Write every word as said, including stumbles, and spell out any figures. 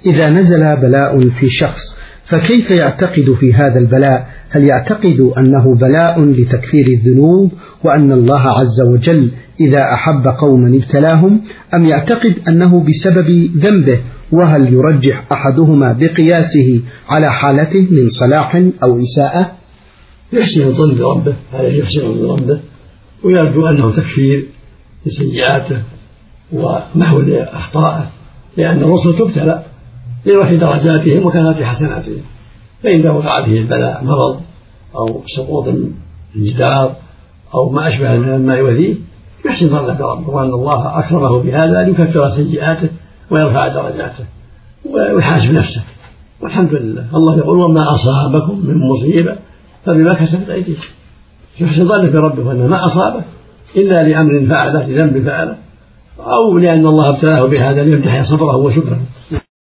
إذا نزل بلاء في شخص فكيف يعتقد في هذا البلاء؟ هل يعتقد أنه بلاء لتكفير الذنوب وأن الله عز وجل إذا أحب قوما ابتلاهم، أم يعتقد أنه بسبب ذنبه؟ وهل يرجح أحدهما بقياسه على حالته من صلاح أو إساءة؟ يحسن الظن بربه، هذا يحسن الظن بربه ويرجو أنه تكفير لسيئاته ومحو لأخطائه، لأن الرسل تبتلى لرفع درجاتهم وكثرة حسناتهم، فإذا وقع به البلاء مرض أو سقوط الجدار أو ما أشبه مما يؤذيه يحسن ظنه بربه وأن الله أكرمه بهذا ليكفر سيئاته ويرفع درجاته ويحاسب نفسه، والحمد لله. الله يقول: وما أصابكم من مصيبة فبما كسبت أيديكم. يحسن ظنه بربه وأنه ما أصابه إلا لأمر فعله، لذنب فعله، أو لأن الله ابتلاه بهذا ليمتحن صبره وشكره.